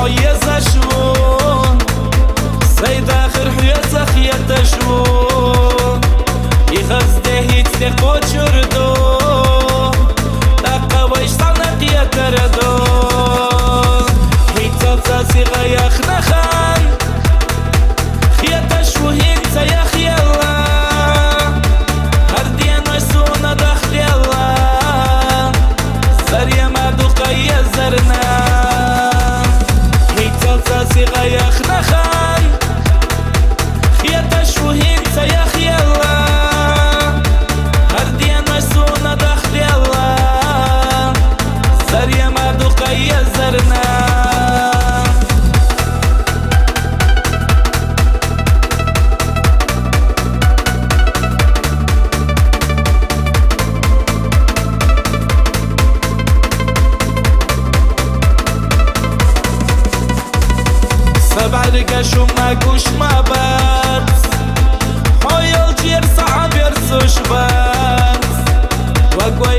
حيزة شو سيد آخر حيزة خيطة شو يخزده يتسيقو جردو دقا ويشتعنا قيادة ردو هيتال تاسي غياخ نخان خيطة شو هيتة يا خيالا هرديان ويسونا داخل يلا زريا ما دوقا يزرنا هيتال تاسي غياخ نخان خيطة شو هيتة يا خيالا هرديان ويسونا داخل يلا زريا ما دوقا يزرنا بعد شو ما گوش ما بات حایل جیر صعب يرسوش بات وقوى